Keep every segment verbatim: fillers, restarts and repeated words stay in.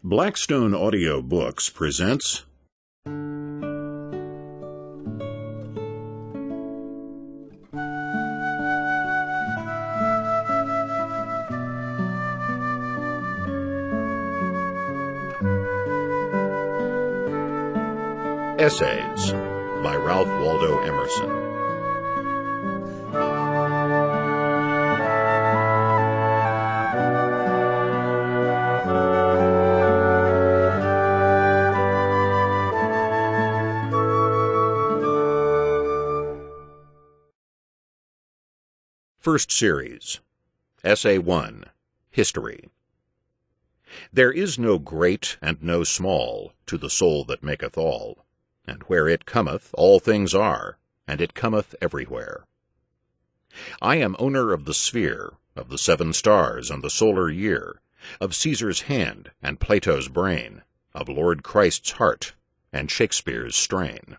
Blackstone Audio Books presents Essays by Ralph Waldo Emerson. First Series, Essay one, History. There is no great and no small to the soul that maketh all, and where it cometh all things are, and it cometh everywhere. I am owner of the sphere, of the seven stars and the solar year, of Caesar's hand and Plato's brain, of Lord Christ's heart and Shakespeare's strain.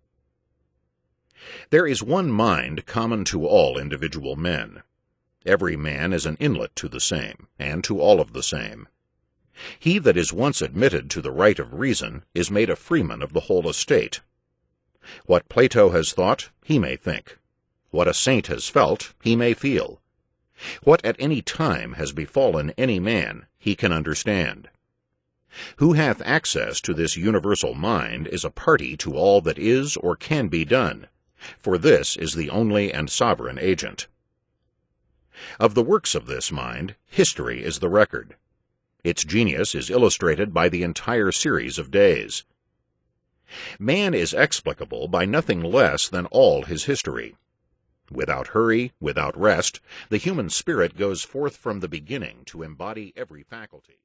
There is one mind common to all individual men. Every man is an inlet to the same, and to all of the same. He that is once admitted to the right of reason is made a freeman of the whole estate. What Plato has thought, he may think. What a saint has felt, he may feel. What at any time has befallen any man, he can understand. Who hath access to this universal mind is a party to all that is or can be done, for this is the only and sovereign agent. Of the works of this mind, history is the record. Its genius is illustrated by the entire series of days. Man is explicable by nothing less than all his history. Without hurry, without rest, the human spirit goes forth from the beginning to embody every faculty.